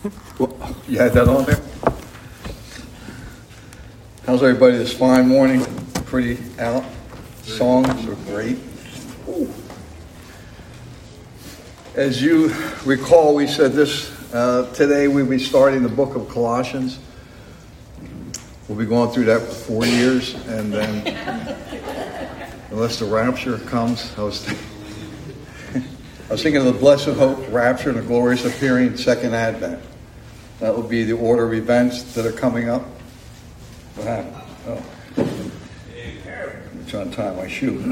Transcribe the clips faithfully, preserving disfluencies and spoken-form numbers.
Well, you had that on there? How's everybody this fine morning? Pretty out? Songs are great. Ooh. As you recall, we said this, uh, today we'll be starting the book of Colossians. We'll be going through that for four years, and then, unless the rapture comes, I was thinking, I was thinking of the blessed hope, rapture, and the glorious appearing, second advent. That would be the order of events that are coming up. What happened? Oh. I'm trying to tie my shoe.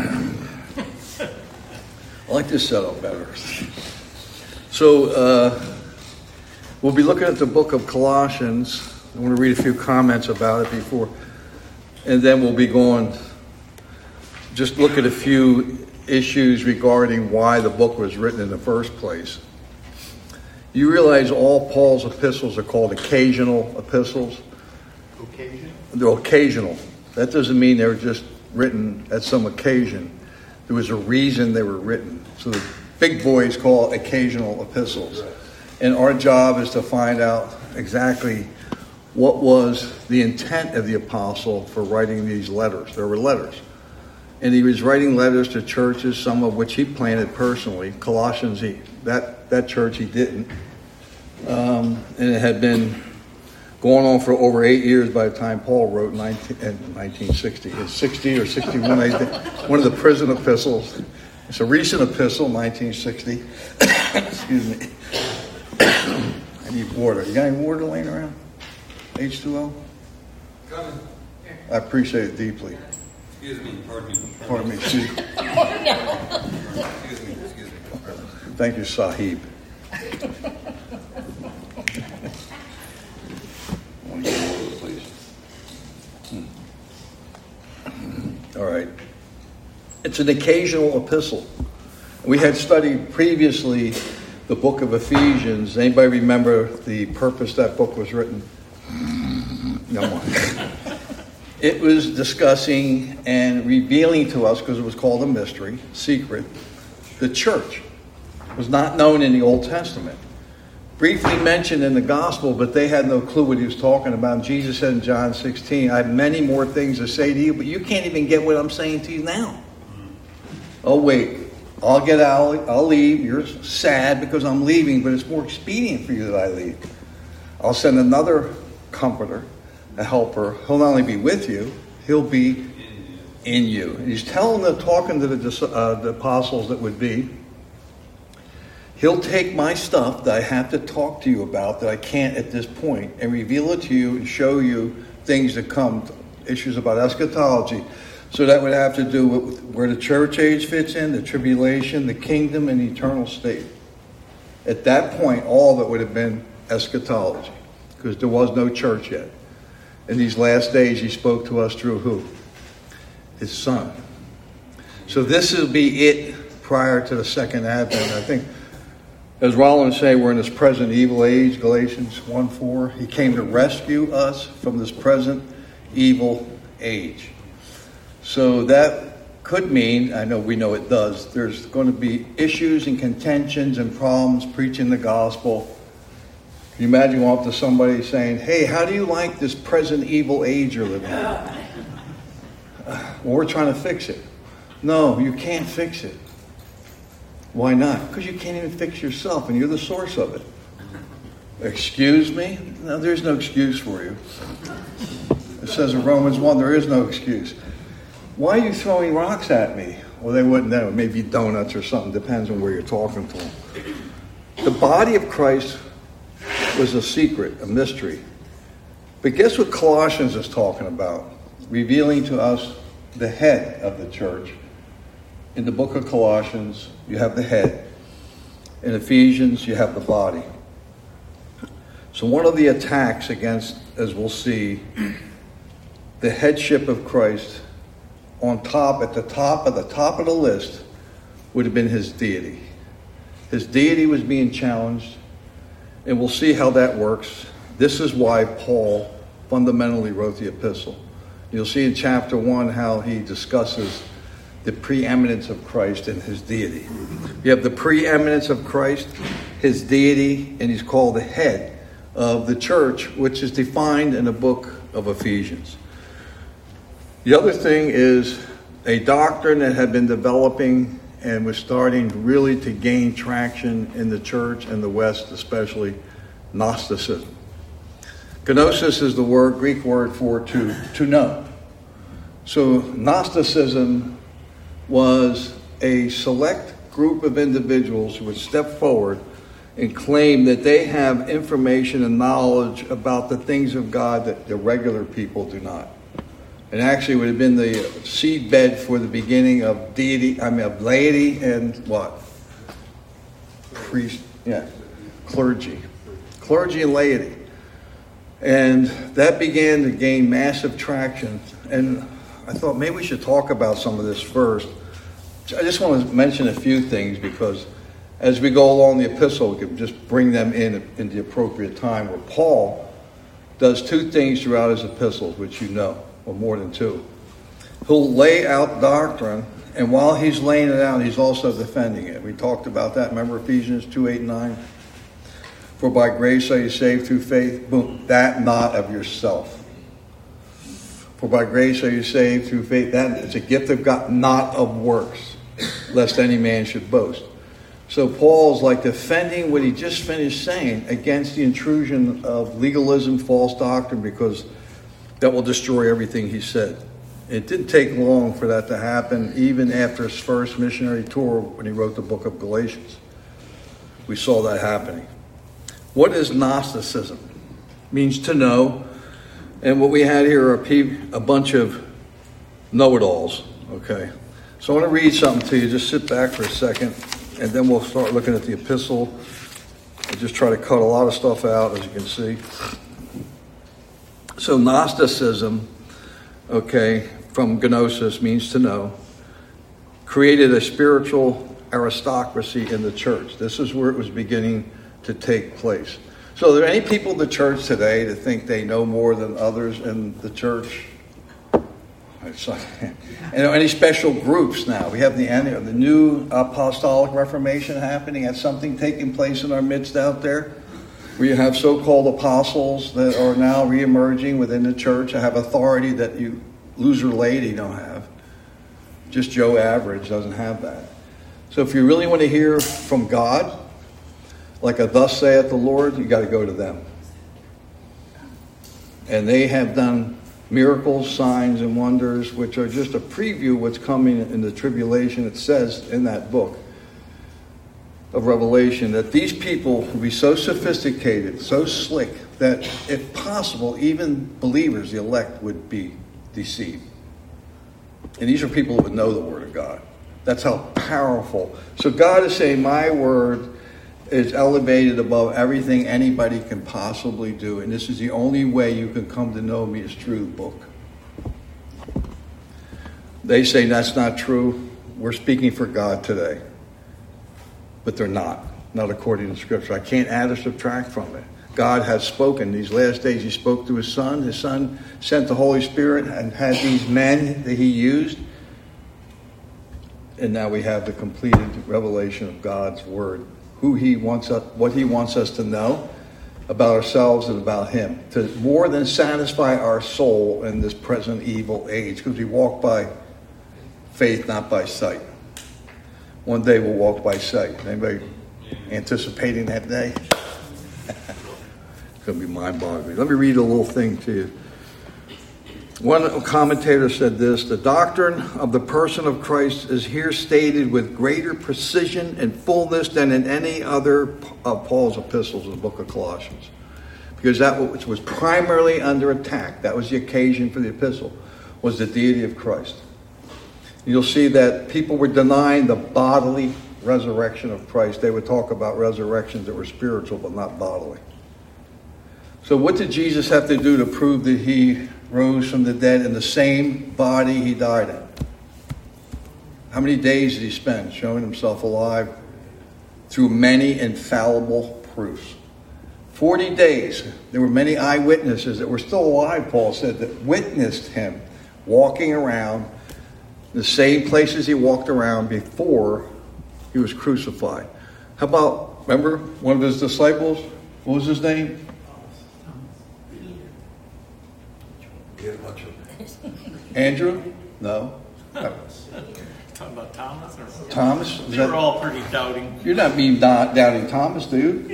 I like this setup better. So, uh, we'll be looking at the book of Colossians. I want to read a few comments about it before, and then we'll be going, just look at a few issues regarding why the book was written in the first place. You realize all Paul's epistles are called occasional epistles? Occasion? They're occasional. That doesn't mean they were just written at some occasion. There was a reason they were written. So the big boys call it occasional epistles. Right. And our job is to find out exactly what was the intent of the apostle for writing these letters. There were letters. And he was writing letters to churches, some of which he planted personally. Colossians, he, that, that church he didn't. Um, and it had been going on for over eight years by the time Paul wrote in nineteen sixty. It's sixty or sixty-one, one of the prison epistles. It's a recent epistle, nineteen sixty. Excuse me. I need water. You got any water laying around? H two O? Coming. I appreciate it deeply. Excuse me, pardon me. Pardon me, excuse me. Excuse me, excuse me. Thank you, Sahib. All right. It's an occasional epistle. We had studied previously the book of Ephesians. Anybody remember the purpose that book was written? No. It was discussing and revealing to us, because it was called a mystery, secret, the church. It was not known in the Old Testament. Briefly mentioned in the gospel, but they had no clue what he was talking about. Jesus said in John sixteen, I have many more things to say to you, but you can't even get what I'm saying to you now. Oh, wait. I'll get out. I'll leave. You're sad because I'm leaving, but it's more expedient for you that I leave. I'll send another comforter, a helper. He'll not only be with you, he'll be in you. And he's telling the, talking to the, uh, the apostles that would be, he'll take my stuff that I have to talk to you about that I can't at this point and reveal it to you and show you things that come, issues about eschatology. So that would have to do with where the church age fits in, the tribulation, the kingdom, and the eternal state. At that point, all of it would have been eschatology, because there was no church yet. In these last days, he spoke to us through who? His son. So this will be it prior to the second advent. I think, as Rollins say, we're in this present evil age, Galatians one four. He came to rescue us from this present evil age. So that could mean, I know we know it does, there's going to be issues and contentions and problems preaching the gospel. Can you imagine going up to somebody saying, hey, how do you like this present evil age you're living in? Uh, well, we're trying to fix it. No, you can't fix it. Why not? Because you can't even fix yourself, and you're the source of it. Excuse me? No, there's no excuse for you. It says in Romans one, there is no excuse. Why are you throwing rocks at me? Well, they wouldn't know. Maybe donuts or something. Depends on where you're talking to them. The body of Christ was a secret, a mystery. But guess what Colossians is talking about? Revealing to us the head of the church. In the book of Colossians, you have the head. In Ephesians, you have the body. So one of the attacks against, as we'll see, the headship of Christ, on top, at the top of the top of the list, would have been his deity. His deity was being challenged, and we'll see how that works. This is why Paul fundamentally wrote the epistle. You'll see in chapter one how he discusses the preeminence of Christ and his deity. You have the preeminence of Christ, his deity, and he's called the head of the church, which is defined in the book of Ephesians. The other thing is a doctrine that had been developing and was starting really to gain traction in the church in the West, especially Gnosticism. Gnosis is the word, Greek word for to, to know. So Gnosticism was a select group of individuals who would step forward and claim that they have information and knowledge about the things of God that the regular people do not. And actually would have been the seedbed for the beginning of deity, I mean of laity and what? Priest, yeah, clergy. Clergy and laity. And that began to gain massive traction. And I thought maybe we should talk about some of this first. I just want to mention a few things because as we go along the epistle, we can just bring them in in the appropriate time, where Paul does two things throughout his epistles, which you know, or more than two. He'll lay out doctrine, and while he's laying it out, he's also defending it. We talked about that. Remember Ephesians two, eight, and nine? For by grace are you saved through faith, boom, that not of yourself. For by grace are you saved through faith, that is a gift of God, not of works, lest any man should boast. So Paul's like defending what he just finished saying against the intrusion of legalism, false doctrine, because that will destroy everything he said. It didn't take long for that to happen, even after his first missionary tour when he wrote the book of Galatians. We saw that happening. What is Gnosticism? It means to know. And what we had here are a, pe- a bunch of know-it-alls. Okay. So I want to read something to you. Just sit back for a second, and then we'll start looking at the epistle. I just try to cut a lot of stuff out, as you can see. So Gnosticism, okay, from gnosis, means to know, created a spiritual aristocracy in the church. This is where it was beginning to take place. So are there any people in the church today that think they know more than others in the church? And any special groups now? We have the, the new apostolic reformation happening. That's something taking place in our midst out there. We have so-called apostles that are now re-emerging within the church. have authority that you loser laity don't have. Just Joe Average doesn't have that. So if you really want to hear from God, like a thus saith the Lord, you got to go to them. And they have done miracles, signs, and wonders, which are just a preview of what's coming in the tribulation. It says in that book of Revelation that these people will be so sophisticated, so slick, that if possible, even believers, the elect, would be deceived. And these are people who would know the Word of God. That's how powerful. So God is saying, my Word is elevated above everything anybody can possibly do. And this is the only way you can come to know me is through the book. They say that's not true. We're speaking for God today. But they're not. Not according to Scripture. I can't add or subtract from it. God has spoken. These last days he spoke to his Son. His Son sent the Holy Spirit and had these men that he used. And now we have the completed revelation of God's Word. Who he wants us, what he wants us to know about ourselves and about him, to more than satisfy our soul in this present evil age, because we walk by faith, not by sight. One day we'll walk by sight. Anybody anticipating that day? It's going to be mind-boggling. Let me read a little thing to you. One commentator said this: the doctrine of the person of Christ is here stated with greater precision and fullness than in any other of Paul's epistles in the book of Colossians. Because that was primarily under attack. That was the occasion for the epistle, was the deity of Christ. You'll see that people were denying the bodily resurrection of Christ. They would talk about resurrections that were spiritual but not bodily. So what did Jesus have to do to prove that he rose from the dead in the same body he died in? How many days did he spend showing himself alive? Through many infallible proofs. Forty days. There were many eyewitnesses that were still alive, Paul said, that witnessed him walking around the same places he walked around before he was crucified. How about, remember one of his disciples? What was his name? He had a bunch of them. Andrew? No. Talking about Thomas? Or Thomas? Is they that- were all pretty doubting. You're not being do- doubting Thomas, dude.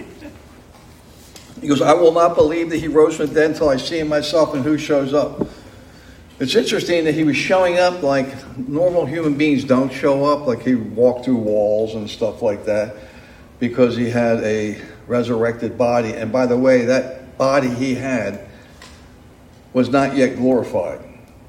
He goes, I will not believe that he rose from the dead until I see him myself, and who shows up. It's interesting that he was showing up like normal human beings don't show up, like he walked through walls and stuff like that, because he had a resurrected body. And by the way, that body he had was not yet glorified.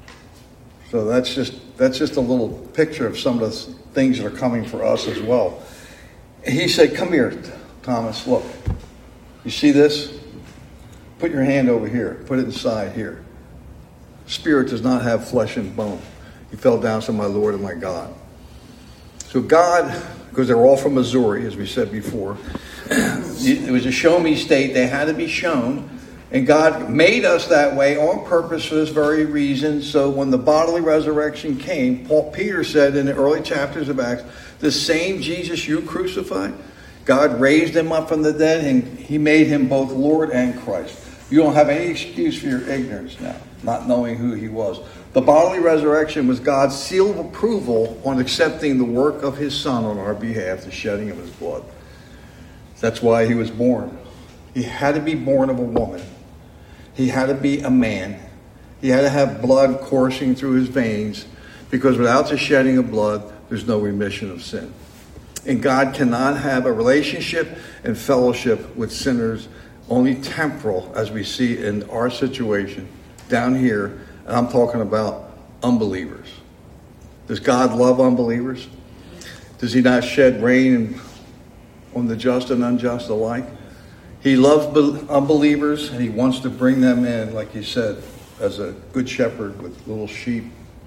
So that's just that's just a little picture of some of the things that are coming for us as well. He said, come here, Thomas, look. You see this? Put your hand over here. Put it inside here. Spirit does not have flesh and bone. He fell down and said, my Lord and my God. So God, because they're all from Missouri, as we said before, it was a show me state. They had to be shown. And God made us that way on purpose for this very reason. So when the bodily resurrection came, Paul Peter said in the early chapters of Acts, the same Jesus you crucified, God raised him up from the dead, and he made him both Lord and Christ. You don't have any excuse for your ignorance now, not knowing who he was. The bodily resurrection was God's seal of approval on accepting the work of his Son on our behalf, the shedding of his blood. That's why he was born. He had to be born of a woman. He had to be a man. He had to have blood coursing through his veins, because without the shedding of blood, there's no remission of sin. And God cannot have a relationship and fellowship with sinners, only temporal, as we see in our situation down here. And I'm talking about unbelievers. Does God love unbelievers? Does he not shed rain on the just and unjust alike? He loves unbelievers, and he wants to bring them in, like he said, as a good shepherd with little sheep.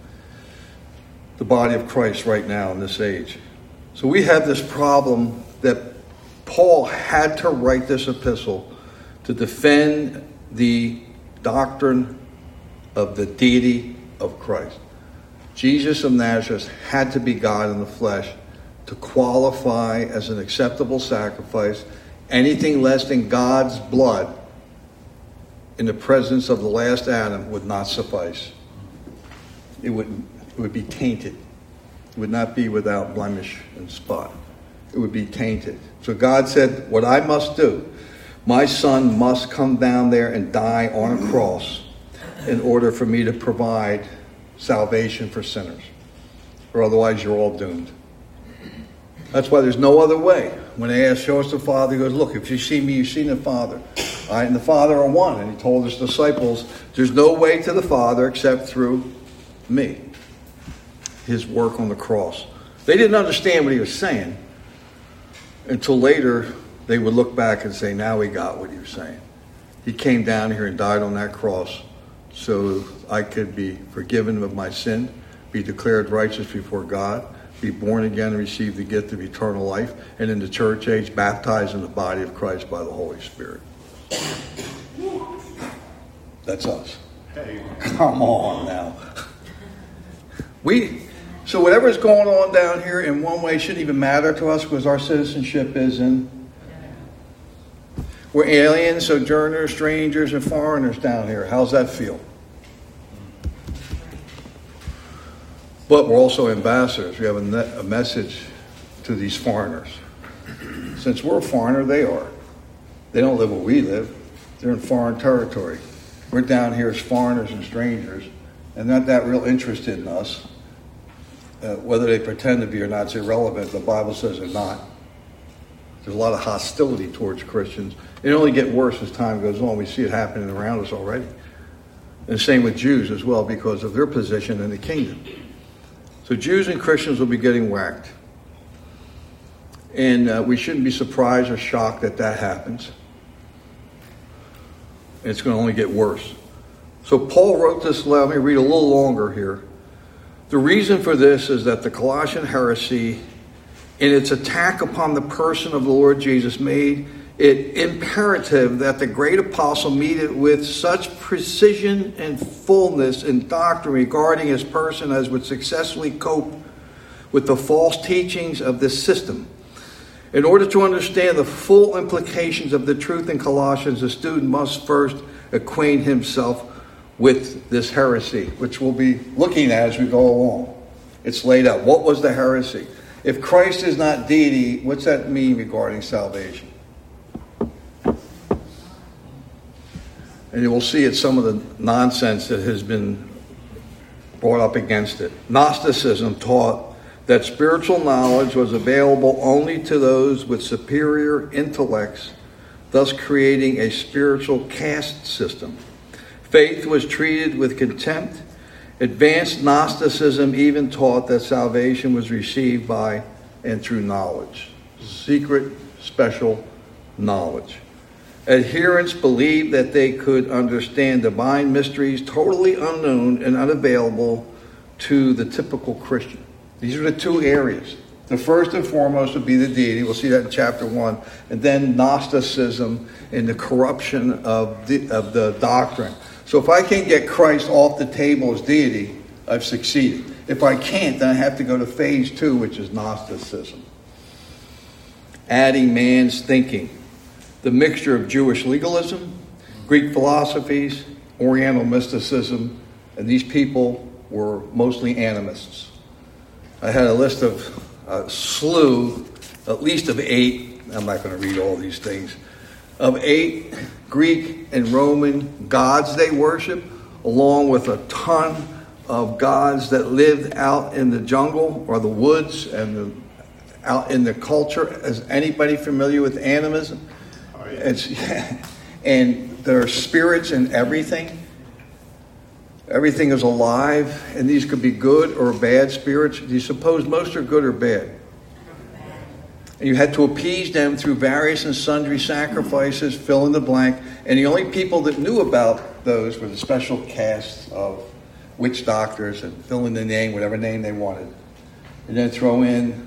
The body of Christ right now in this age. So we have this problem that Paul had to write this epistle to defend the doctrine of the deity of Christ. Jesus of Nazareth had to be God in the flesh to qualify as an acceptable sacrifice. Anything less than God's blood in the presence of the last Adam would not suffice. It would, it would be tainted. It would not be without blemish and spot. It would be tainted. So God said, what I must do, my Son must come down there and die on a cross in order for me to provide salvation for sinners. Or otherwise you're all doomed. That's why there's no other way. When they ask, show us the Father, he goes, look, if you see me, you've seen the Father. I and the Father are one. And he told his disciples, there's no way to the Father except through me. His work on the cross. They didn't understand what he was saying until later they would look back and say, now we got what he was saying. He came down here and died on that cross so I could be forgiven of my sin, be declared righteous before God, be born again and receive the gift of eternal life, and in the church age, baptized in the body of Christ by the Holy Spirit. That's us. Hey. Come on now. We, so whatever's going on down here in one way shouldn't even matter to us, because our citizenship is in. We're aliens, sojourners, strangers, and foreigners down here. How's that feel? But we're also ambassadors. We have a, ne- a message to these foreigners. Since we're a foreigner, they are. They don't live where we live. They're in foreign territory. We're down here as foreigners and strangers, and not that real interested in us. Uh, whether they pretend to be or not is irrelevant. The Bible says they're not. There's a lot of hostility towards Christians. It only gets worse as time goes on. We see it happening around us already. And the same with Jews as well, because of their position in the kingdom. So Jews and Christians will be getting whacked. And uh, we shouldn't be surprised or shocked that that happens. It's going to only get worse. So Paul wrote this letter. Let me read a little longer here. The reason for this is that the Colossian heresy, in its attack upon the person of the Lord Jesus, made it imperative that the great apostle meet it with such precision and fullness in doctrine regarding his person as would successfully cope with the false teachings of this system. In order to understand the full implications of the truth in Colossians, the student must first acquaint himself with this heresy, which we'll be looking at as we go along. It's laid out. What was the heresy? If Christ is not deity, what's that mean regarding salvation? And you will see it's some of the nonsense that has been brought up against it. Gnosticism taught that spiritual knowledge was available only to those with superior intellects, thus creating a spiritual caste system. Faith was treated with contempt. Advanced Gnosticism even taught that salvation was received by and through knowledge. Secret, special knowledge. Adherents believed that they could understand divine mysteries totally unknown and unavailable to the typical Christian. These are the two areas. The first and foremost would be the deity. We'll see that in chapter one. And then Gnosticism and the corruption of the, of the doctrine. So if I can't get Christ off the table as deity, I've succeeded. If I can't, then I have to go to phase two, which is Gnosticism. Adding man's thinking. The mixture of Jewish legalism, Greek philosophies, Oriental mysticism, and these people were mostly animists. I had a list of a slew, at least of eight, I'm not going to read all these things, of eight Greek and Roman gods they worship, along with a ton of gods that lived out in the jungle or the woods and the, out in the culture. Is anybody familiar with animism? Oh, yeah. It's, yeah. And there are spirits in everything. Everything is alive, and these could be good or bad spirits. Do you suppose most are good or bad? And you had to appease them through various and sundry sacrifices, fill in the blank. And the only people that knew about those were the special caste of witch doctors and fill in the name, whatever name they wanted. And then throw in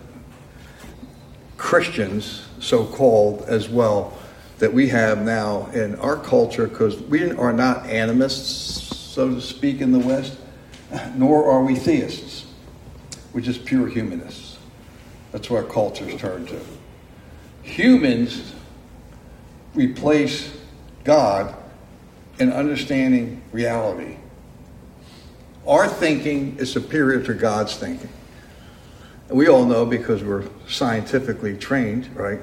Christians, so-called, as well, that we have now in our culture, because we are not animists, so to speak, in the West, nor are we theists. We're just pure humanists. That's what our culture's turned to. Humans replace God in understanding reality. Our thinking is superior to God's thinking. And we all know, because we're scientifically trained, right?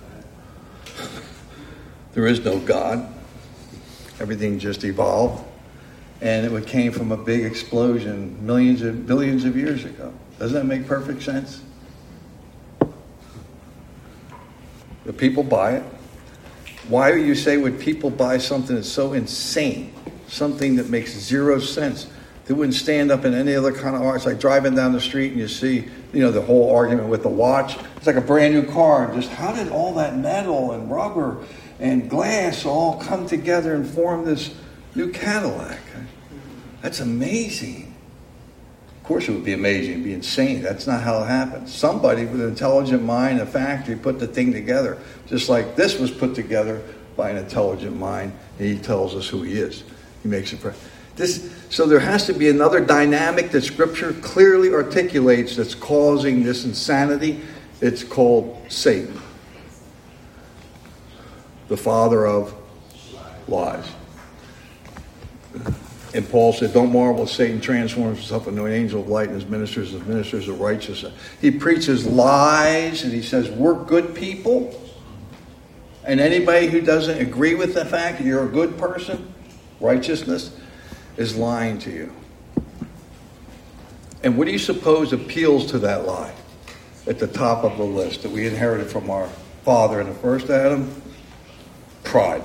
There is no God. Everything just evolved. And it came from a big explosion millions of billions of years ago. Doesn't that make perfect sense? The people buy it. Why do you say would people buy something that's so insane? Something that makes zero sense. They wouldn't stand up in any other kind of art. It's like driving down the street and you see, you know, the whole argument with the watch. It's like a brand new car. Just how did all that metal and rubber and glass all come together and form this new Cadillac? That's amazing. Of course it would be amazing. It would be insane. That's not how it happens. Somebody with an intelligent mind, a factory, put the thing together. Just like this was put together by an intelligent mind. And he tells us who he is. He makes it. This, so there has to be another dynamic that Scripture clearly articulates that's causing this insanity. It's called Satan. The father of lies. And Paul said, don't marvel if Satan transforms himself into an angel of light and his ministers as ministers of righteousness. He preaches lies and he says, we're good people. And anybody who doesn't agree with the fact that you're a good person, righteousness, is lying to you. And what do you suppose appeals to that lie at the top of the list that we inherited from our father in the first Adam? Pride.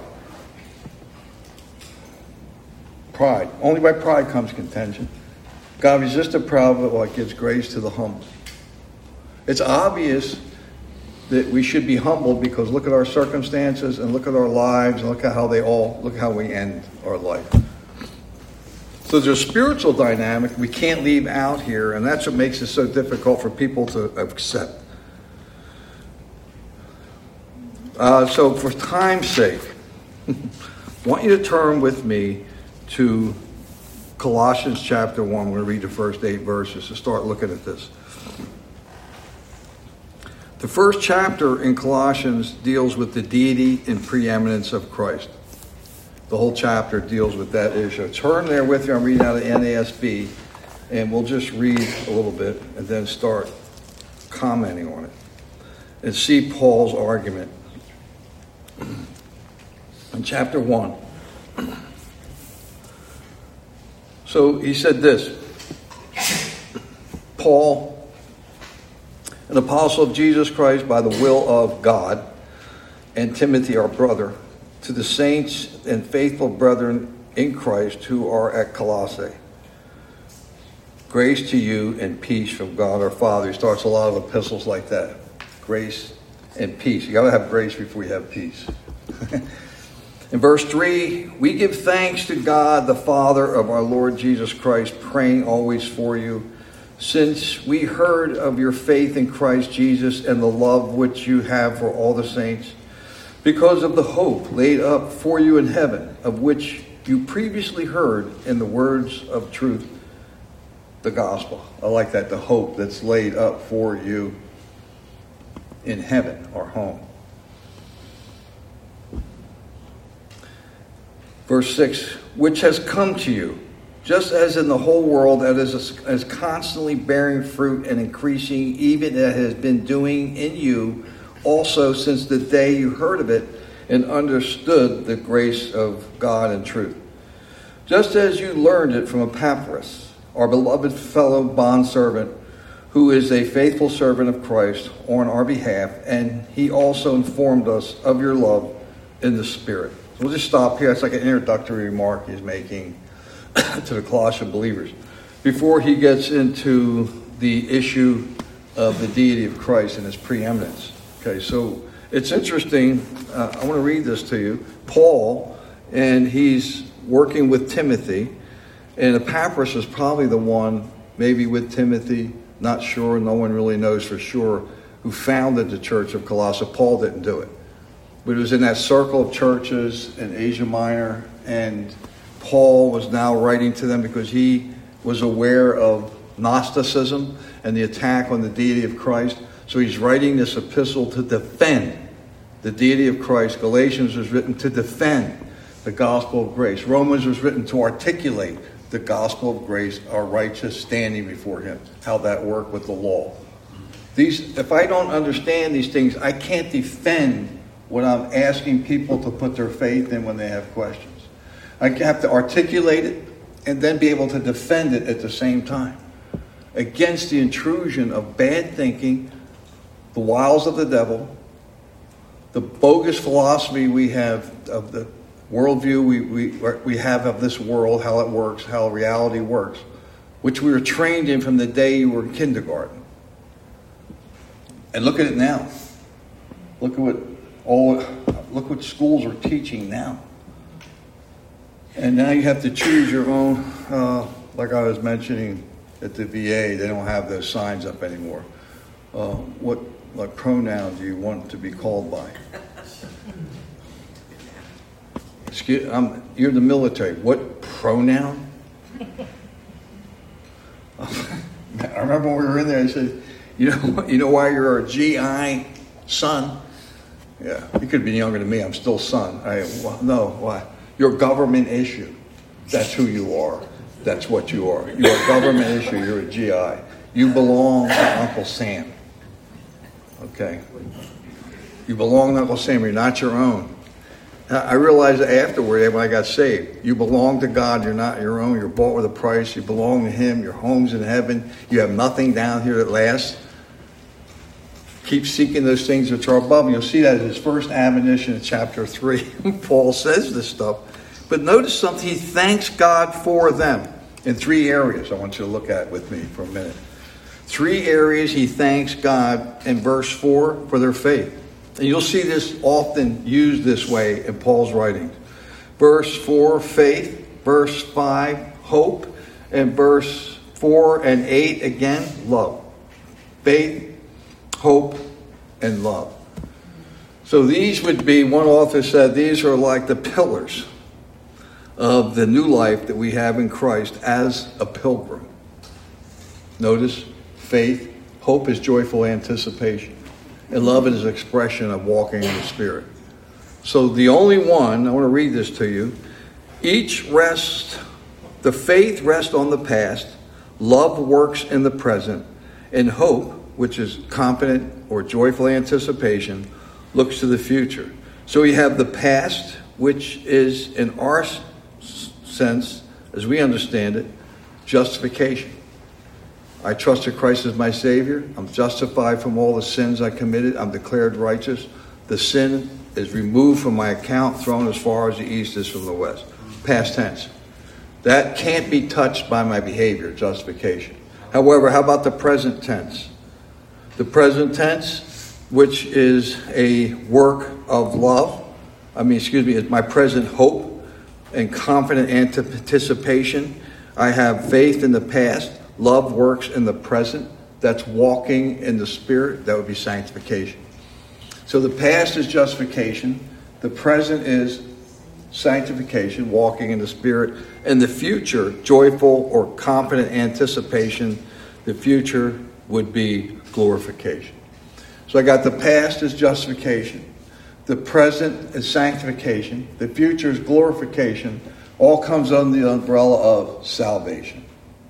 Pride. Only by pride comes contention. God resists the proud, but what gives grace to the humble. It's obvious that we should be humbled because look at our circumstances and look at our lives and look at how they all, look how we end our life. So there's a spiritual dynamic we can't leave out here, and that's what makes it so difficult for people to accept. Uh, so for time's sake, I want you to turn with me to Colossians chapter one. We're going to read the first eight verses to start looking at this. The first chapter in Colossians deals with the deity and preeminence of Christ. The whole chapter deals with that issue. Turn there with you. I'm reading out of N A S B, and we'll just read a little bit and then start commenting on it and see Paul's argument. In chapter one. So he said this, Paul, an apostle of Jesus Christ by the will of God, and Timothy our brother, to the saints and faithful brethren in Christ who are at Colossae. Grace to you and peace from God our Father. He starts a lot of epistles like that. Grace and peace. You got to have grace before you have peace. In verse three, we give thanks to God, the Father of our Lord Jesus Christ, praying always for you, since we heard of your faith in Christ Jesus and the love which you have for all the saints, because of the hope laid up for you in heaven, of which you previously heard in the words of truth, the gospel. I like that, the hope that's laid up for you in heaven, our home. Verse six, which has come to you, just as in the whole world that is, is constantly bearing fruit and increasing, even as it has been doing in you also since the day you heard of it and understood the grace of God and truth. Just as you learned it from Epaphras, our beloved fellow bondservant, who is a faithful servant of Christ on our behalf, and he also informed us of your love in the Spirit. We'll just stop here. It's like an introductory remark he's making to the Colossian believers before he gets into the issue of the deity of Christ and his preeminence. Okay, so it's interesting. Uh, I want to read this to you. Paul, and he's working with Timothy, and Epaphras is probably the one, maybe with Timothy, not sure, no one really knows for sure, who founded the church of Colossae. Paul didn't do it. But it was in that circle of churches in Asia Minor, and Paul was now writing to them because he was aware of Gnosticism and the attack on the deity of Christ. So he's writing this epistle to defend the deity of Christ. Galatians was written to defend the gospel of grace. Romans was written to articulate the gospel of grace, our righteous standing before him, how that worked with the law. These, if I don't understand these things, I can't defend what I'm asking people to put their faith in when they have questions. I have to articulate it and then be able to defend it at the same time against the intrusion of bad thinking, the wiles of the devil, the bogus philosophy we have of the worldview we, we, we have of this world, how it works, how reality works, which we were trained in from the day you were in kindergarten. And look at it now. Look at what all look what schools are teaching now. And now you have to choose your own, uh, like I was mentioning at the V A, they don't have those signs up anymore. Uh, what like pronoun do you want to be called by? Excuse, um, you're in the military. What pronoun? I remember when we were in there, I said, you know, you know why you're a G I son? Yeah, you could be younger than me. I'm still son. I well, no, why? You're a government issue. That's who you are. That's what you are. You're a government issue. You're a G I. You belong to Uncle Sam. Okay. You belong to Uncle Sam. You're not your own. I realized afterward when I got saved, you belong to God. You're not your own. You're bought with a price. You belong to Him. Your home's in heaven. You have nothing down here that lasts. Keep seeking those things which are above. You'll see that in his first admonition in chapter three. Paul says this stuff. But notice something. He thanks God for them in three areas I want you to look at with me for a minute. Three areas he thanks God in verse four for their faith. And you'll see this often used this way in Paul's writings. Verse four, faith. Verse five, hope. And verse four and eight, again, love. Faith, hope, and love. So these would be, one author said, these are like the pillars of the new life that we have in Christ as a pilgrim. Notice, faith, hope is joyful anticipation. And love is an expression of walking in the Spirit. So the only one, I want to read this to you, Each rests, the faith rests on the past, love works in the present, and hope, which is confident or joyful anticipation, looks to the future. So we have the past, which is, in our sense, as we understand it, justification. I trusted Christ as my Savior. I'm justified from all the sins I committed. I'm declared righteous. The sin is removed from my account, thrown as far as the east is from the west. Past tense. That can't be touched by my behavior, justification. However, how about the present tense? The present tense, which is a work of love. I mean, excuse me, is my present hope and confident anticipation. I have faith in the past. Love works in the present. That's walking in the Spirit. That would be sanctification. So the past is justification. The present is sanctification, walking in the Spirit. And the future, joyful or confident anticipation. The future would be glorification. So I got the past is justification. The present is sanctification. The future is glorification. All comes under the umbrella of salvation.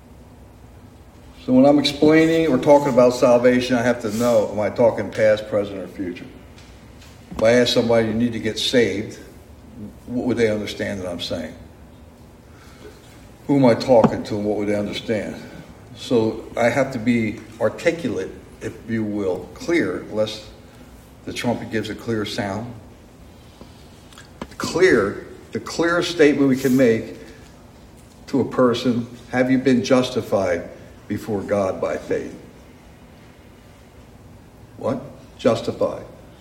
So when I'm explaining or talking about salvation, I have to know, am I talking past, present, or future? If I ask somebody, you need to get saved, what would they understand that I'm saying? Who am I talking to and what would they understand? So I have to be articulate, if you will, clear, lest the trumpet gives a clear sound. Clear, the clearest statement we can make to a person, have you been justified before God by faith? What? Justified.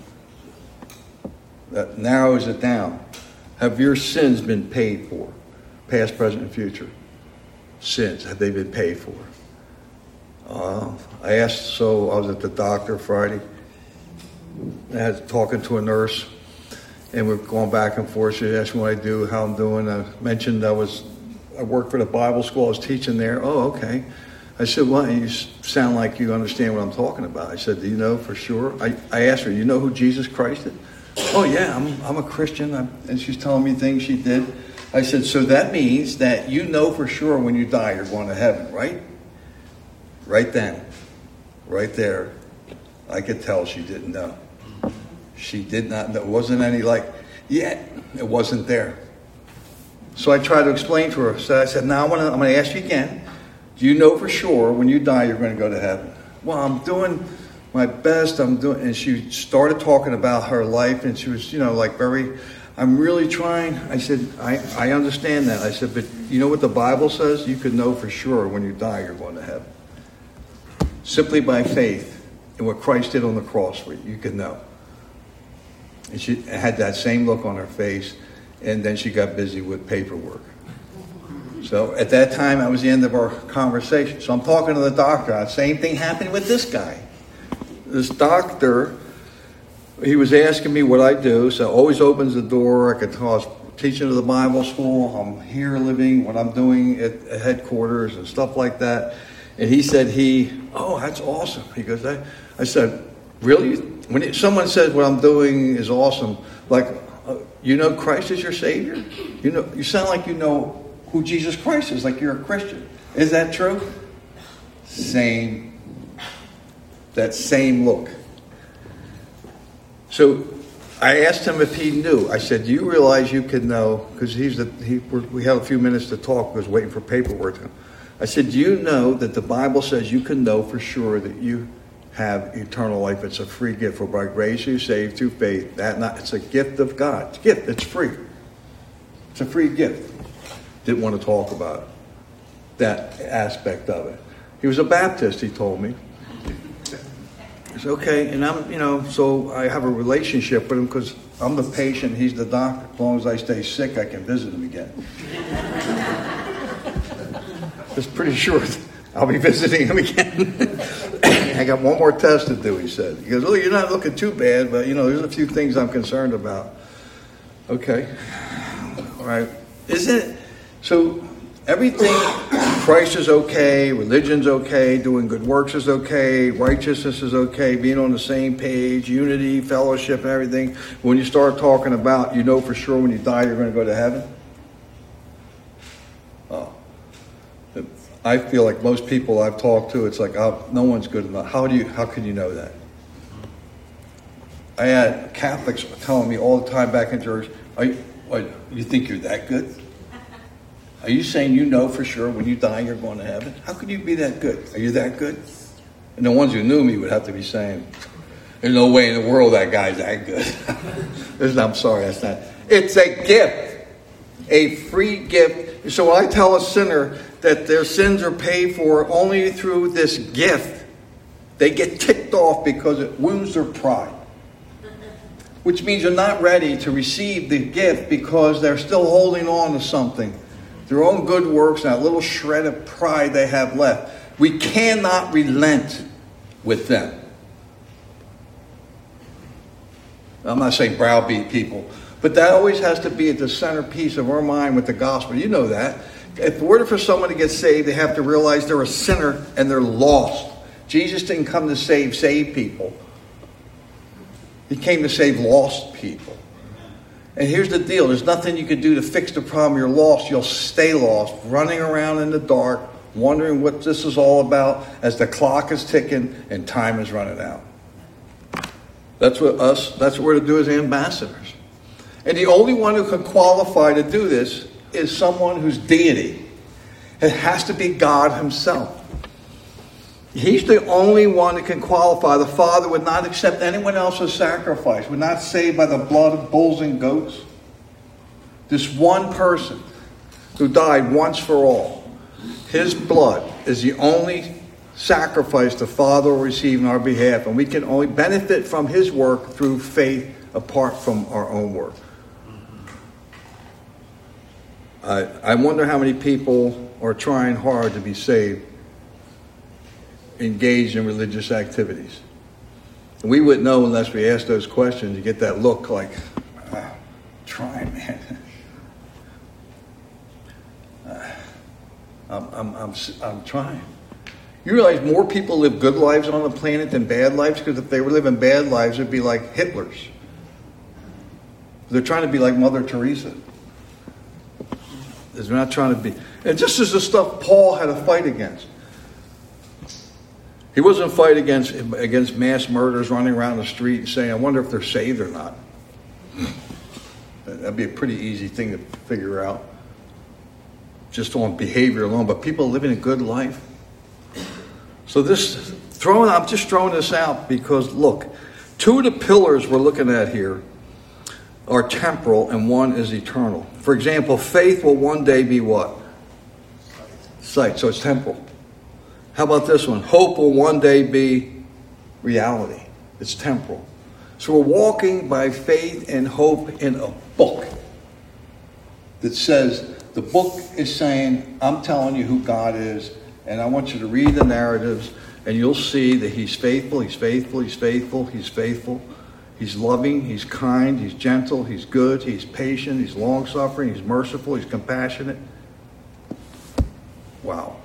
That narrows it down. Have your sins been paid for? Past, present, and future. Sins, have they been paid for? Uh, I asked, so I was at the doctor Friday. I had talking to a nurse, and we're going back and forth. She asked me what I do, how I'm doing. I mentioned I was, I worked for the Bible school. I was teaching there. Oh, okay. I said, well, you sound like you understand what I'm talking about. I said, do you know for sure? I, I asked her, you know who Jesus Christ is? Oh, yeah, I'm, I'm a Christian. I'm, and she's telling me things she did. I said, so that means that you know for sure when you die you're going to heaven, right? Right then, right there, I could tell she didn't know. She did not know. It wasn't any like, yeah, it wasn't there. So I tried to explain to her. So I said, now I'm going to I'm going to ask you again. Do you know for sure when you die you're going to go to heaven? Well, I'm doing my best. I'm doing, and she started talking about her life, and she was, you know, like very, I'm really trying. I said, I, I understand that. I said, but you know what the Bible says? You could know for sure when you die you're going to heaven. Simply by faith in what Christ did on the cross for you, you could know. And she had that same look on her face, and then she got busy with paperwork. So at that time, that was the end of our conversation. So I'm talking to the doctor. The same thing happened with this guy. This doctor, he was asking me what I do. So always opens the door. I could tell I was teaching at the Bible school. I'm here living, what I'm doing at, at headquarters and stuff like that. And he said he, oh, that's awesome. He goes, I, I said, really? When it, someone says what I'm doing is awesome, like, uh, you know Christ is your Savior? You know, you sound like you know who Jesus Christ is, like you're a Christian. Is that true? Same, that same look. So I asked him if he knew. I said, do you realize you could know, because he's the, he, we had a few minutes to talk, I was waiting for paperwork. I said, do you know that the Bible says you can know for sure that you have eternal life? It's a free gift, for by grace you saved through faith. That not, it's a gift of God. It's a gift. It's free. It's a free gift. Didn't want to talk about that aspect of it. He was a Baptist, he told me. I said, okay, and I'm, you know, so I have a relationship with him because I'm the patient, he's the doctor. As long as I stay sick, I can visit him again. It's pretty sure I'll be visiting him again. I got one more test to do, he said. He goes, oh, you're not looking too bad, but, you know, there's a few things I'm concerned about. Okay. All right. Isn't it? So everything, Christ is okay, religion's okay, doing good works is okay, righteousness is okay, being on the same page, unity, fellowship, and everything. When you start talking about, you know for sure when you die you're going to go to heaven. Uh, I feel like most people I've talked to, it's like, oh, no one's good enough. How do you? How can you know that? I had Catholics telling me all the time back in church, Are you, what, you think you're that good? Are you saying you know for sure when you die you're going to heaven? How could you be that good? Are you that good? And the ones who knew me would have to be saying, there's no way in the world that guy's that good. I'm sorry, that's not. It's a gift. A free gift. So when I tell a sinner that their sins are paid for only through this gift, they get ticked off because it wounds their pride. Which means they're not ready to receive the gift because they're still holding on to something. Their own good works and that little shred of pride they have left. We cannot relent with them. I'm not saying browbeat people, but that always has to be at the centerpiece of our mind with the gospel. You know that. If in order for someone to get saved, they have to realize they're a sinner and they're lost. Jesus didn't come to save saved people. He came to save lost people. And here's the deal. There's nothing you can do to fix the problem. You're lost. You'll stay lost, running around in the dark, wondering what this is all about as the clock is ticking and time is running out. That's what us, that's what we're to do as ambassadors. And the only one who can qualify to do this is someone who's deity. It has to be God himself. He's the only one that can qualify. The Father would not accept anyone else's sacrifice, would not save by the blood of bulls and goats. This one person who died once for all, his blood is the only sacrifice the Father will receive on our behalf. And we can only benefit from his work through faith apart from our own work. I, I wonder how many people are trying hard to be saved, engaged in religious activities. And we wouldn't know unless we asked those questions. You get that look like, ah, trying, man. Uh, I'm, I'm, I'm, I'm trying. You realize more people live good lives on the planet than bad lives? Because if they were living bad lives, it'd be like Hitler's. They're trying to be like Mother Teresa. They're not trying to be. And this is the stuff Paul had to fight against. He wasn't fighting against, against mass murders running around the street and saying, I wonder if they're saved or not. That'd be a pretty easy thing to figure out. Just on behavior alone. But people living a good life. So this, throwing, I'm just throwing this out because, look, two of the pillars we're looking at here are temporal and one is eternal. For example, faith will one day be what? Sight. So it's temporal. How about this one? Hope will one day be reality. It's temporal. So we're walking by faith and hope in a book that says, the book is saying, I'm telling you who God is, and I want you to read the narratives, and you'll see that he's faithful, he's faithful, he's faithful, he's faithful. He's loving, he's kind, he's gentle, he's good, he's patient, he's long-suffering, he's merciful, he's compassionate. Wow.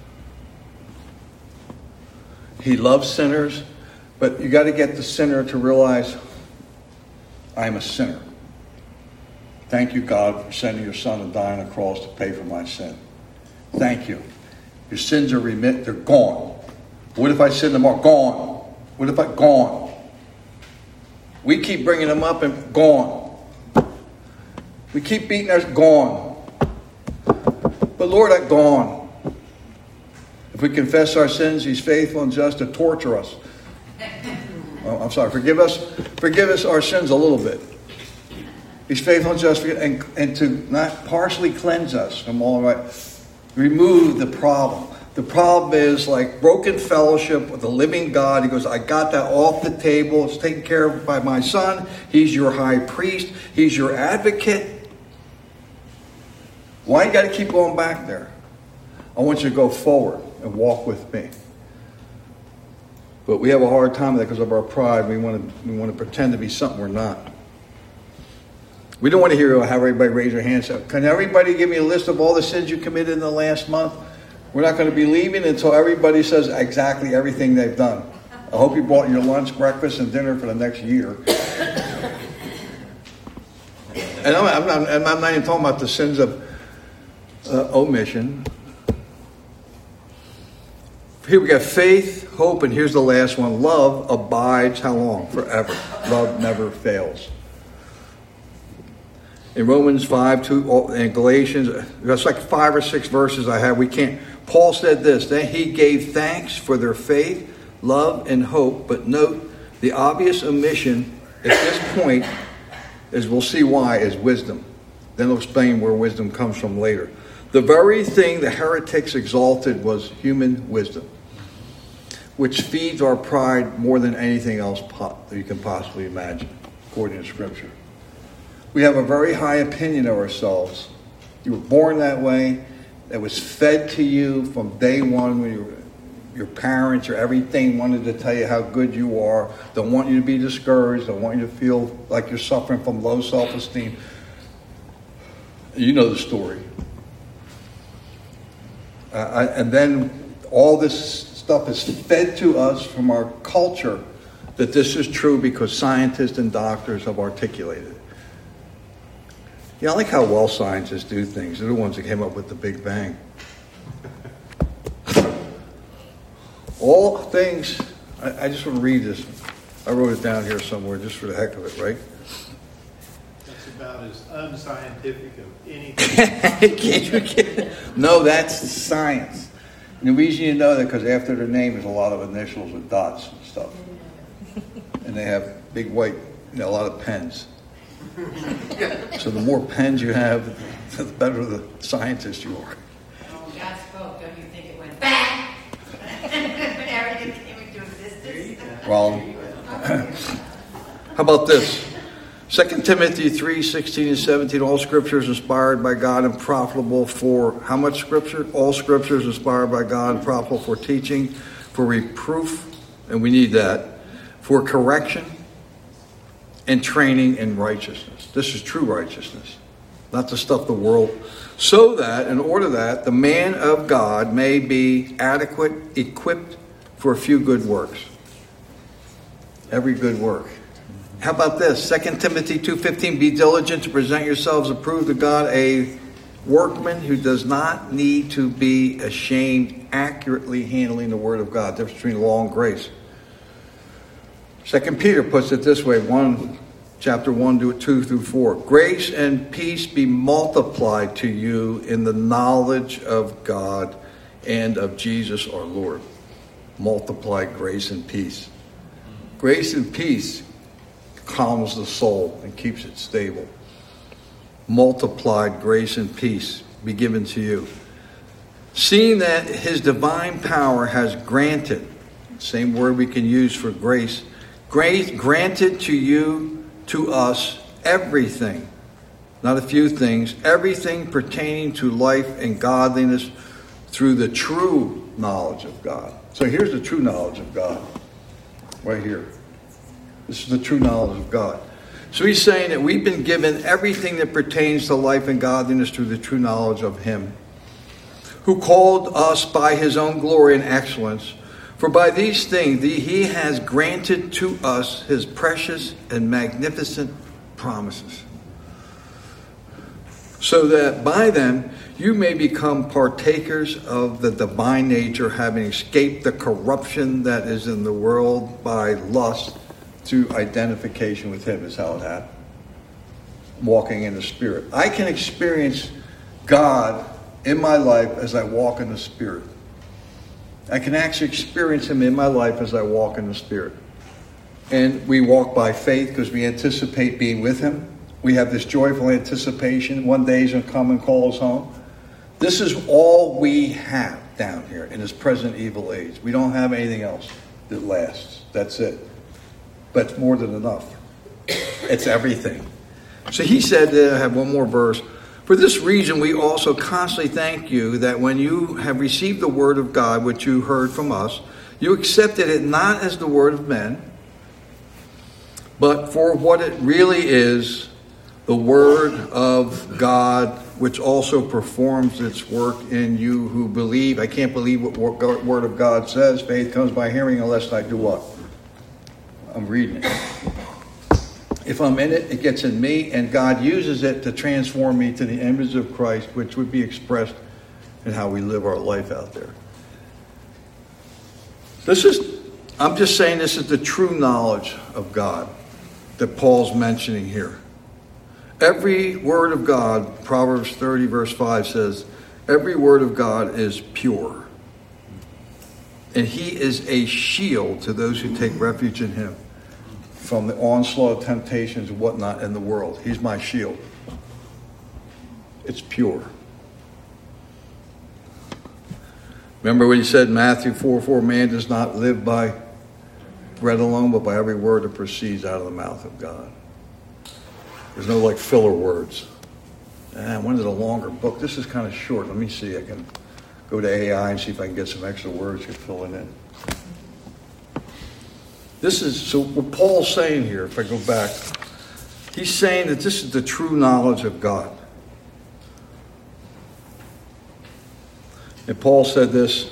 He loves sinners, but you got to get the sinner to realize, I'm a sinner. Thank you, God, for sending your son and dying on the cross to pay for my sin. Thank you. Your sins are remitted, they're gone. What if I sin tomorrow? Gone. What if I gone? We keep bringing them up and gone. We keep beating us, gone. But Lord, I'm gone. If we confess our sins, he's faithful and just to torture us. Oh, I'm sorry, forgive us, forgive us our sins a little bit. He's faithful and just and, and to not partially cleanse us from all right. Remove the problem. The problem is like broken fellowship with the living God. He goes, I got that off the table. It's taken care of by my son. He's your high priest. He's your advocate. Why you got to keep going back there? I want you to go forward and walk with me. But we have a hard time with that because of our pride. We want to we want to pretend to be something we're not. We don't want to hear how everybody raise their hands up. Can everybody give me a list of all the sins you committed in the last month? We're not going to be leaving until everybody says exactly everything they've done. I hope you bought your lunch, breakfast, and dinner for the next year. And I'm, I'm, not, I'm not even talking about the sins of uh, omission. Here we got faith, hope, and here's the last one. Love abides how long? Forever. Love never fails. In Romans five, two, and Galatians, that's like five or six verses I have. We can't. Paul said this, then he gave thanks for their faith, love, and hope. But note, the obvious omission at this point, as we'll see why, is wisdom. Then he'll explain where wisdom comes from later. The very thing the heretics exalted was human wisdom, which feeds our pride more than anything else that you can possibly imagine, according to Scripture. We have a very high opinion of ourselves. You were born that way. That was fed to you from day one when you were, your parents or everything wanted to tell you how good you are. Don't want you to be discouraged. Don't want you to feel like you're suffering from low self-esteem. You know the story. Uh, and then all this stuff is fed to us from our culture that this is true because scientists and doctors have articulated it. Yeah, I like how well scientists do things. They're the ones that came up with the Big Bang. All things, I, I just want to read this. I wrote it down here somewhere just for the heck of it, right? That's about as unscientific of anything. Can't you get? No, that's science. And the reason you know that because after their name is a lot of initials with dots and stuff. And they have big white, you know, a lot of pens. So the more pens you have, the better the scientist you are. Oh, God spoke. Don't you think it went bang? Everything came into existence. Well, how about this? Second Timothy three, sixteen and seventeen, all scripture is inspired by God and profitable for, how much scripture? All scripture is inspired by God and profitable for teaching, for reproof, and we need that, for correction, and training in righteousness. This is true righteousness, not the stuff the world. So that, in order that, the man of God may be adequate, equipped for a few good works. Every good work. How about this? Second Timothy two fifteen, be diligent to present yourselves approved to God, a workman who does not need to be ashamed, accurately handling the word of God. The difference between law and grace. Second Peter puts it this way, one, chapter one, two through four. Grace and peace be multiplied to you in the knowledge of God and of Jesus our Lord. Multiplied grace and peace. Grace and peace calms the soul and keeps it stable. Multiplied grace and peace be given to you. Seeing that his divine power has granted, same word we can use for grace, grace granted to you, to us, everything, not a few things, everything pertaining to life and godliness through the true knowledge of God. So here's the true knowledge of God, right here. This is the true knowledge of God. So he's saying that we've been given everything that pertains to life and godliness through the true knowledge of him, who called us by his own glory and excellence. For by these things he has granted to us his precious and magnificent promises, so that by them you may become partakers of the divine nature, having escaped the corruption that is in the world by lust, through identification with him is how it happened. Walking in the Spirit. I can experience God in my life as I walk in the Spirit. I can actually experience him in my life as I walk in the Spirit. And we walk by faith because we anticipate being with him. We have this joyful anticipation. One day he's going to come and call us home. This is all we have down here in this present evil age. We don't have anything else that lasts. That's it. But it's more than enough. It's everything. So he said, uh, I have one more verse. For this reason, we also constantly thank you that when you have received the word of God, which you heard from us, you accepted it not as the word of men, but for what it really is, the word of God, which also performs its work in you who believe. I can't believe what the word of God says. Faith comes by hearing unless I do what? I'm reading it. If I'm in it, it gets in me, and God uses it to transform me to the image of Christ, which would be expressed in how we live our life out there. This is, I'm just saying this is the true knowledge of God that Paul's mentioning here. Every word of God, Proverbs thirty verse five says, every word of God is pure. And he is a shield to those who take refuge in him from the onslaught of temptations and whatnot in the world. He's my shield. It's pure. Remember what he said in Matthew four four, man does not live by bread alone, but by every word that proceeds out of the mouth of God. There's no like filler words. Ah, I wanted a longer book. This is kind of short. Let me see. I can go to A I and see if I can get some extra words to fill it in. This is, so what Paul's saying here, if I go back, he's saying that this is the true knowledge of God. And Paul said this,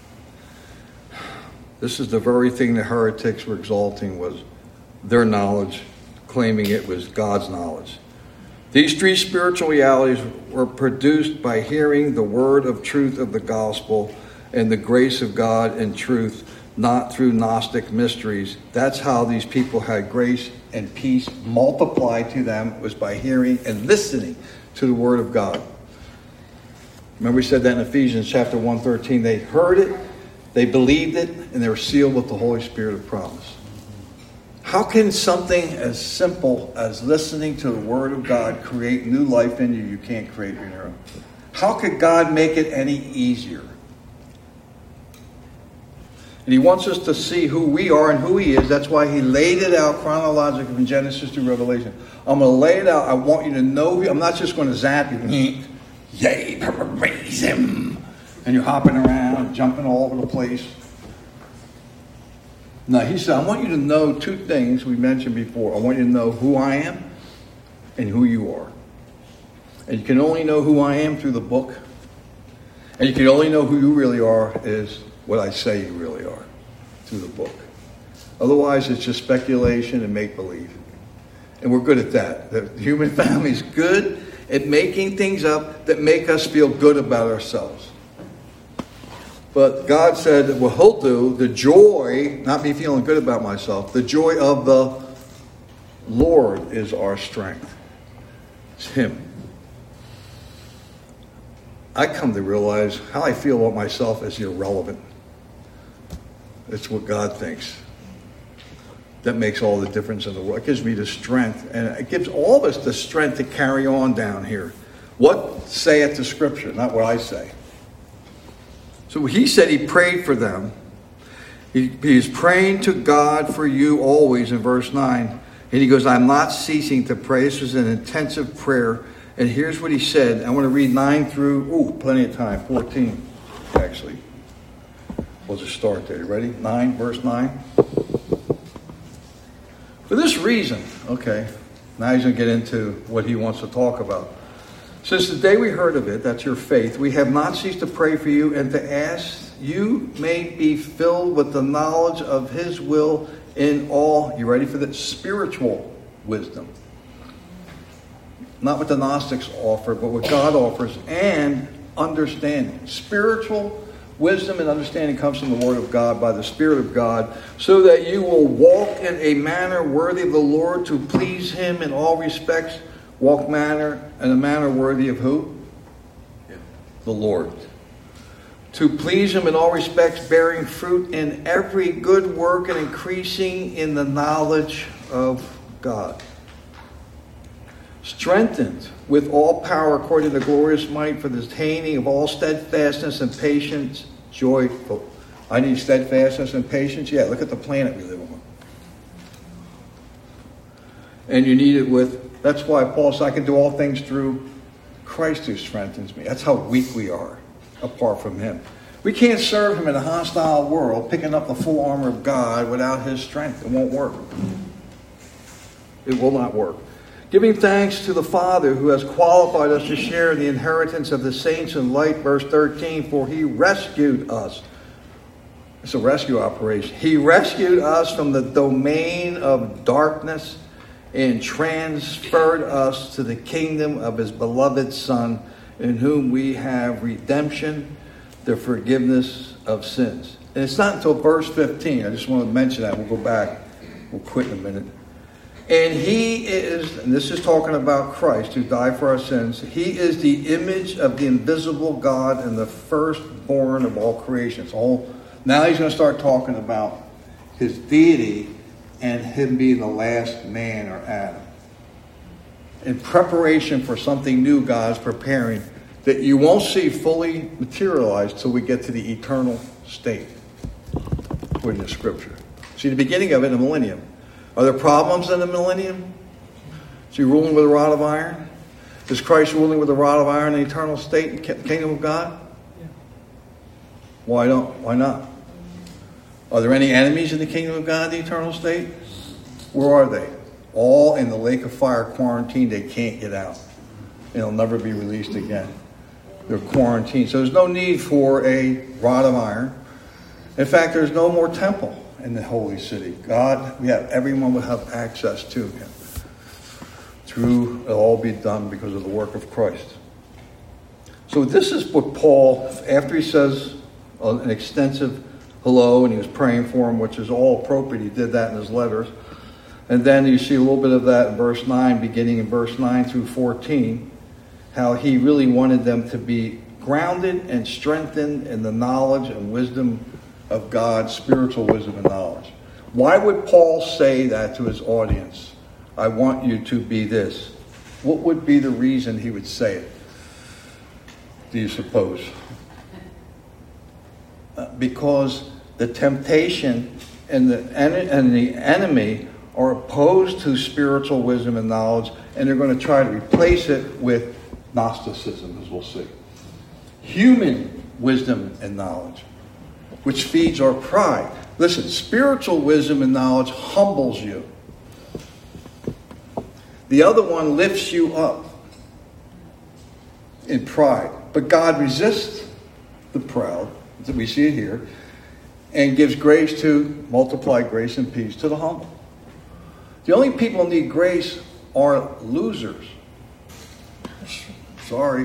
this is the very thing the heretics were exalting, was their knowledge, claiming it was God's knowledge. These three spiritual realities were produced by hearing the word of truth of the gospel and the grace of God and truth, not through Gnostic mysteries. That's how these people had grace and peace multiplied to them, was by hearing and listening to the word of God. Remember we said that in Ephesians chapter one thirteen. They heard it, they believed it, and they were sealed with the Holy Spirit of promise. How can something as simple as listening to the word of God create new life in you you can't create in your own? How could God make it any easier? And he wants us to see who we are and who he is. That's why he laid it out chronologically from Genesis to Revelation. I'm going to lay it out. I want you to know. I'm not just going to zap you. Yay, praise him. And you're hopping around, jumping all over the place. No, he said, I want you to know two things we mentioned before. I want you to know who I am and who you are. And you can only know who I am through the book. And you can only know who you really are is what I say you really are through the book. Otherwise, it's just speculation and make-believe. And we're good at that. The human family is good at making things up that make us feel good about ourselves. But God said that what he'll do, the joy, not me feeling good about myself, the joy of the Lord is our strength. It's him. I come to realize how I feel about myself is irrelevant. It's what God thinks. That makes all the difference in the world. It gives me the strength, and it gives all of us the strength to carry on down here. What saith the scripture, not what I say. So he said he prayed for them. He, he's praying to God for you always in verse nine. And he goes, I'm not ceasing to pray. This was an intensive prayer. And here's what he said. I want to read nine through, ooh, plenty of time, fourteen, actually. We'll just start there. You ready? nine, verse nine. For this reason, okay, now he's going to get into what he wants to talk about. Since the day we heard of it, that's your faith, we have not ceased to pray for you and to ask you may be filled with the knowledge of his will in all, you ready for this? Spiritual wisdom. Not what the Gnostics offer, but what God offers, and understanding. Spiritual wisdom and understanding comes from the Word of God by the Spirit of God, so that you will walk in a manner worthy of the Lord, to please him in all respects. Walk manner in a manner worthy of who? Yeah. The Lord. To please him in all respects, bearing fruit in every good work and increasing in the knowledge of God. Strengthened with all power according to the glorious might for the attaining of all steadfastness and patience, joyful. I need steadfastness and patience? Yeah, look at the planet we live on. And you need it with, that's why Paul said, I can do all things through Christ who strengthens me. That's how weak we are apart from him. We can't serve him in a hostile world, picking up the full armor of God without his strength. It won't work. It will not work. Giving thanks to the Father who has qualified us to share in the inheritance of the saints in light, verse thirteen, for he rescued us. It's a rescue operation. He rescued us from the domain of darkness and transferred us to the kingdom of his beloved Son, in whom we have redemption, the forgiveness of sins. And it's not until verse fifteen. I just want to mention that. We'll go back. We'll quit in a minute. And he is, and this is talking about Christ who died for our sins. He is the image of the invisible God and the firstborn of all creations. All now he's going to start talking about his deity and him being the last man, or Adam. In preparation for something new, God's preparing that you won't see fully materialized till we get to the eternal state, according to Scripture. See, the beginning of it, the millennium. Are there problems in the millennium? Is he ruling with a rod of iron? Is Christ ruling with a rod of iron in the eternal state and kingdom of God? Yeah. Why don't? Why not? Are there any enemies in the kingdom of God, the eternal state? Where are they? All in the lake of fire, quarantined. They can't get out. And they'll never be released again. They're quarantined. So there's no need for a rod of iron. In fact, there's no more temple in the holy city. God, we have, everyone will have access to him. Through, it'll all be done because of the work of Christ. So this is what Paul, after he says an extensive hello, and he was praying for him, which is all appropriate. He did that in his letters. And then you see a little bit of that in verse nine, beginning in verse nine through fourteen, how he really wanted them to be grounded and strengthened in the knowledge and wisdom of God, spiritual wisdom and knowledge. Why would Paul say that to his audience? I want you to be this. What would be the reason he would say it? Do you suppose? Uh, because the temptation and the, and the enemy are opposed to spiritual wisdom and knowledge, and they're going to try to replace it with Gnosticism, as we'll see. Human wisdom and knowledge, which feeds our pride. Listen, spiritual wisdom and knowledge humbles you. The other one lifts you up in pride. But God resists the proud, as we see it here, and gives grace to, multiply grace and peace to the humble. The only people who need grace are losers. Sorry.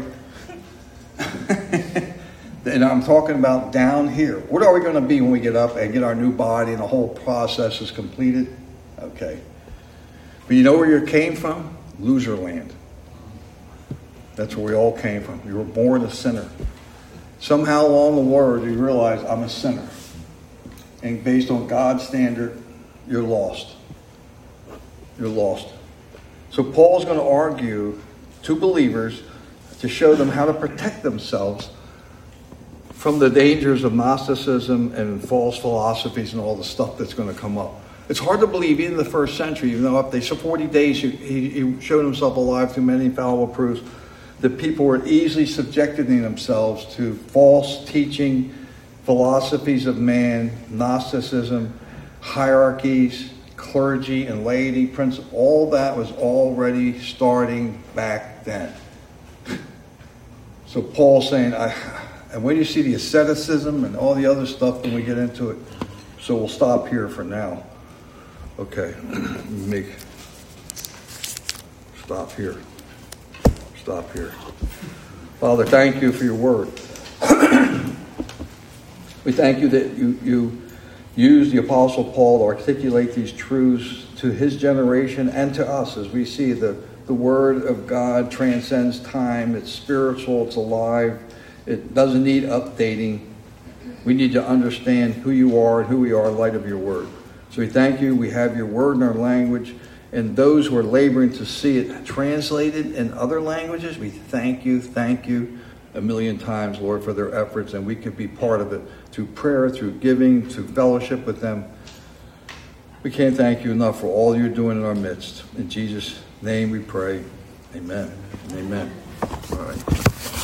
And I'm talking about down here. What are we going to be when we get up and get our new body and the whole process is completed? Okay. But you know where you came from? Loser land. That's where we all came from. You were born a sinner. Somehow along the word, you realize I'm a sinner. And based on God's standard, you're lost. You're lost. So Paul's going to argue to believers to show them how to protect themselves from the dangers of Gnosticism and false philosophies and all the stuff that's going to come up. It's hard to believe, even in the first century, even though up they so forty days he, he showed himself alive through many infallible proofs, that people were easily subjecting themselves to false teaching, philosophies of man, Gnosticism, hierarchies, clergy and laity, principle. All that was already starting back then. So Paul's saying, I, and when you see the asceticism and all the other stuff when we get into it, so we'll stop here for now. Okay, make stop here. Stop here. Father, thank you for your word. We thank you that you, you used the Apostle Paul to articulate these truths to his generation and to us as we see the, the word of God transcends time. It's spiritual. It's alive. It doesn't need updating. We need to understand who you are and who we are in light of your word. So we thank you. We have your word in our language. And those who are laboring to see it translated in other languages, we thank you, thank you a million times, Lord, for their efforts. And we could be part of it through prayer, through giving, through fellowship with them. We can't thank you enough for all you're doing in our midst. In Jesus' name we pray. Amen. Amen. All right.